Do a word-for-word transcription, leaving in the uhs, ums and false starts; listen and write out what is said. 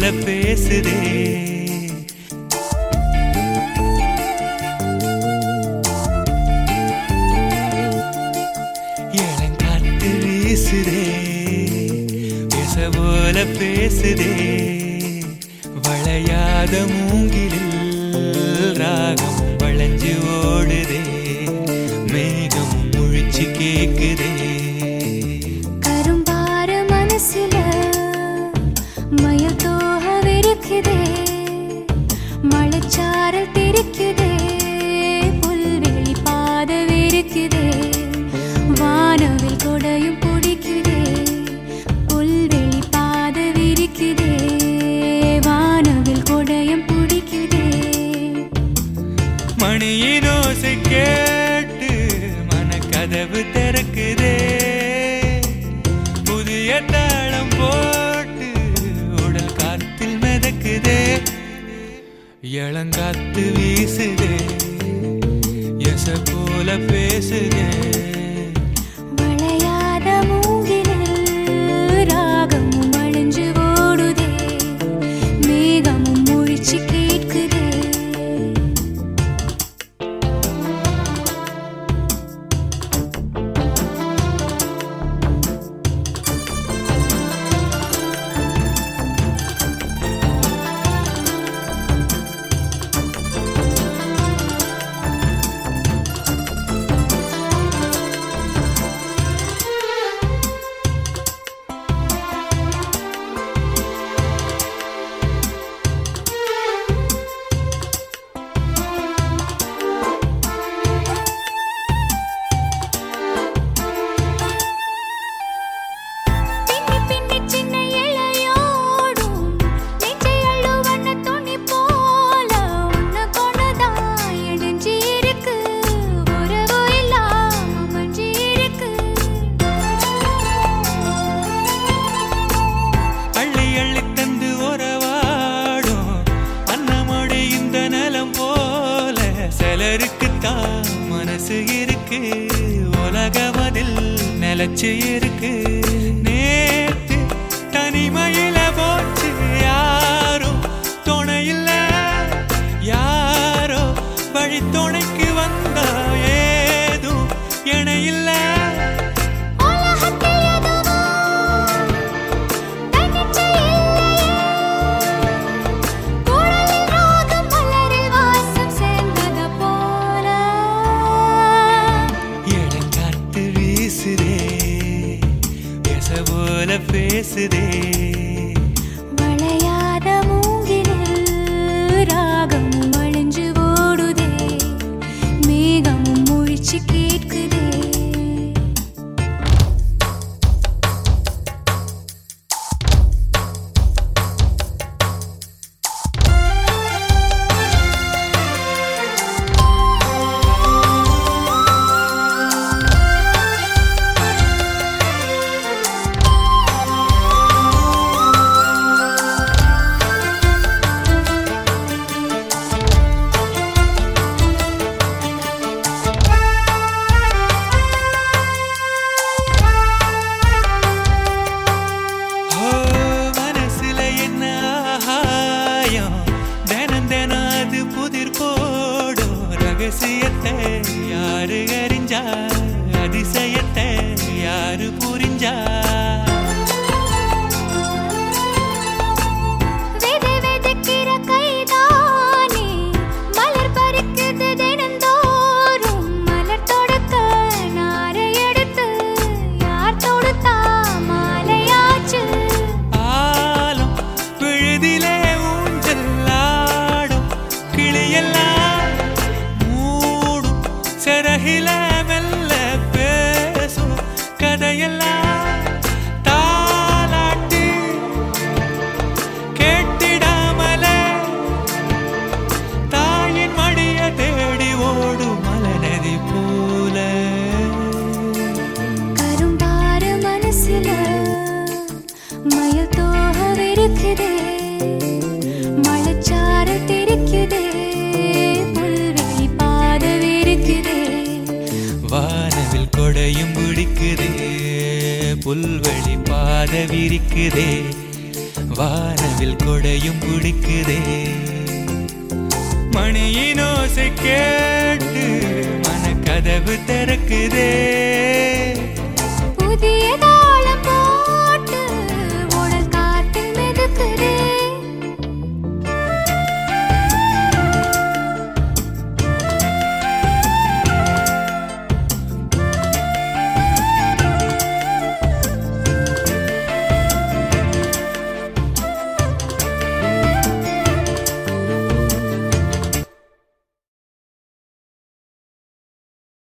போல பேசுதே. இளங்காத்து வீசுதே, பேச போல பேசுதே. வளையாத மூங்கிலில் ராகம் வளைஞ்சு ஓடுதே, மேகம் முழிச்சு கேக்குதே. கரும்பார மனசுல மயில் தோக விரிக்குதே, மழைச்சாரல் தெரிக்குதே, புல்வெளி பாத விரிக்குதே, வானவில் கொடையும் பிடிக்குதே, புல்வெளி பாத விரிக்குதே, வானவில் கொடையும் பிடிக்குதே. மணியின் ஓசை கேட்டு மனக்கதவு திறக்குதே, புதிய தாளம் போட்டு உடல் காத்தில் மிதக்குதே. இளங்காத்து வீசுதே, எச போல பேசுதே. வளையாத மூங்கிலில் ராகமும் வளைஞ்சு ஓடுதே, மேகமும் முழிச்சு கேட்குதே. சிலருக்குத்தான் மனசு இருக்கு, உலகமதில் நிலச்சு இருக்கு. நேத்து தனிமையில போச்சு யாரோ துணையில்ல, யாரோ வழி துணைக்கு வந்தா ஏதும் இணையில்ல. போல பேசுதே, வளையாத மூங்கிலில் ராகமும் வளைஞ்சு ஓடுதே, மேகமும் முழிச்சு கேட்குதே. ரகசியத்தை யாரு அறிஞ்சா, அதிசயத்தை யாரு புரிஞ்சா. விதை விதைக்கிற கைதானே மலர் பறிக்குது தினந்தோறும், மலர் தொடுக்க நாரை எடுத்து யார் தொடுத்தா மாலையாச்சு. ஆலம் விழுதிலே ஊஞ்சல் ஆடும் கிளியெல்லாம் சிறகில மெல்ல பேசும் கதையெல்லாம் தாலாட்டி கேட்டிடாமலே தாயின் மடிய தேடி ஓடும் மலநதி போல. கரும்பார மனசுல மயில் தோக விரிக்குதே, மழைச்சாரல் தெரிக்குதே, புல்வெளி பாத விரிக்குதே, வானவில் கொடையும் பிடிக்குதே, புல்வெளி பாத விரிக்குதே. வானவில் கொடையும் பிடிக்குதே மணியின் ஓசை கேட்டு மனக்கதவு திறக்குதே